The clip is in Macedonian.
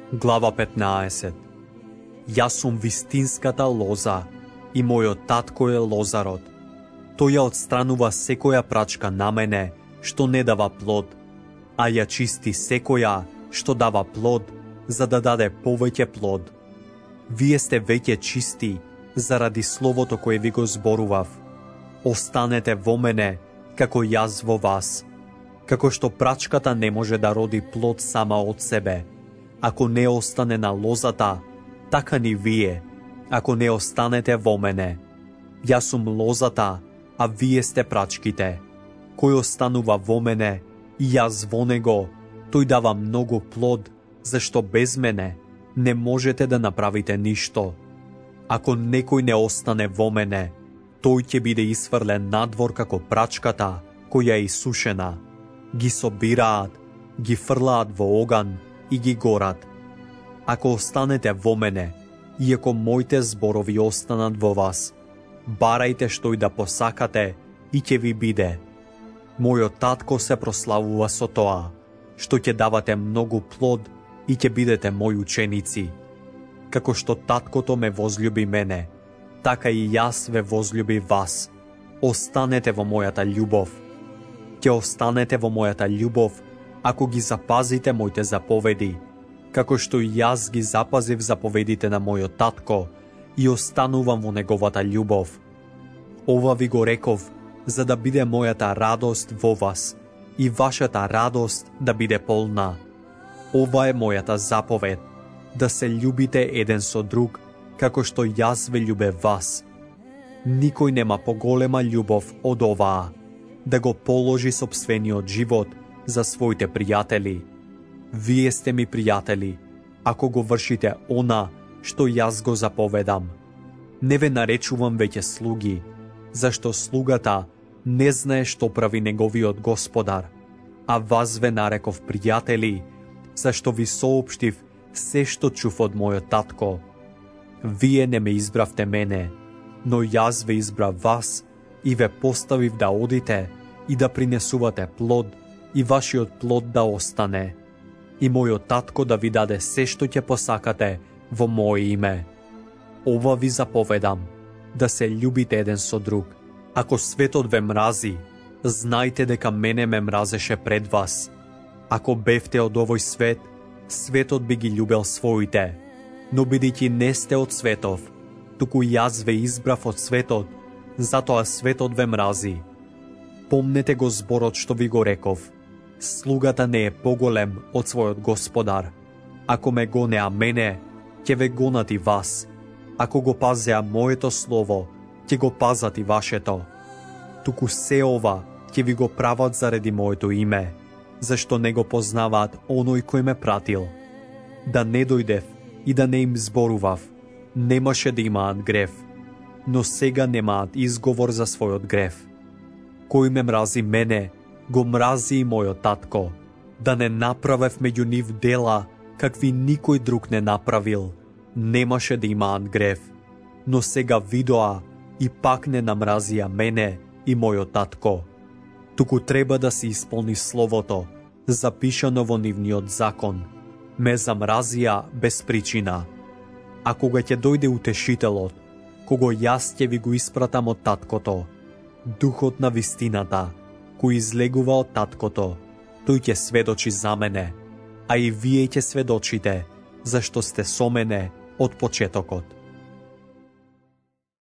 Глава 15. Ja som вистинската лоза и мојот татко е лозарот. Тој ја отстранува секоја прачка на мене што не дава плод, а ја чисти секоја што дава плод, за да даде повеќе плод. Вие сте веќе чисти заради словото кое ви го зборував. Останете во мене, како јас во вас. Како што прачката не може да роди плод сама од себе, ако не остане на лозата, така ни вие, ако не останете во мене. Јас сум лозата, а вие сте прачките. Кој останува во мене и јас во него, тој дава многу плод, зашто без мене не можете да направите ништо. Ако некој не остане во мене, тој ќе биде исфрлен надвор како прачката која е исушена. Ги собираат, ги фрлаат во оган и ги горат. Ако останете во мене, и ако моите зборови останат во вас, барајте што и да посакате и ќе ви биде. Мојот татко се прославува со тоа, што ќе давате многу плод и ќе бидете мои ученици. Како што таткото ме возлюби мене, така и јас ве возлюби вас. Останете во мојата љубов. Ќе останете во мојата љубов, ако ги запазите моите заповеди, како што и јас ги запазив заповедите на мојот татко и останувам во неговата љубов. Ова ви го реков, за да биде мојата радост во вас и вашата радост да биде полна. Ова е мојата заповед, да се љубите еден со друг, како што јас ве љубев вас. Никој нема поголема љубов од оваа, да го положи сопствениот живот за своите пријатели. Вие сте ми пријатели, ако го вршите она што јас го заповедам. Не ве наречувам веќе слуги, зашто слугата не знае што прави неговиот господар, а вас ве нареков пријатели, зашто ви соопштив се што чув од мојот татко. Вие не ме избравте мене, но јас ве избрав вас и ве поставив да одите и да принесувате плод и вашиот плод да остане. И мојот татко да ви даде се што ќе посакате во моје име. Ова ви заповедам, да се љубите еден со друг. Ако светот ве мрази, знајте дека мене ме мразеше пред вас. Ако бевте од овој свет, светот би ги љубел своите, но бидејќи не сте од светов, туку јас ве избрав од светот, затоа светот ве мрази. Помнете го зборот што ви го реков. Слугата не е поголем од својот господар. Ако ме гонеа мене, ќе ве гонат и вас. Ако го пазеа моето слово, ќе го пазат и вашето. Туку се ова ќе ви го прават заради моето име, зашто не го познаваат оној кој ме пратил. Да не дојдев и да не им зборував, немаше да имаат грев, но сега немаат изговор за својот грев. Кој ме мрази мене, го мрази и мојот татко. Да не направев меѓу нив дела, какви никој друг не направил, немаше да имаат грев, но сега видоа и пак не намразија мене и мојот татко. Туку треба да се исполни словото, запишано во нивниот закон. Ме замразија без причина. А кога ќе дојде утешителот, кого јас ќе ви го испратам од таткото, Духот на вистината, кој излегува од таткото, тој ќе сведочи за мене, а и вие ќе сведочите, зашто сте со мене од почетокот.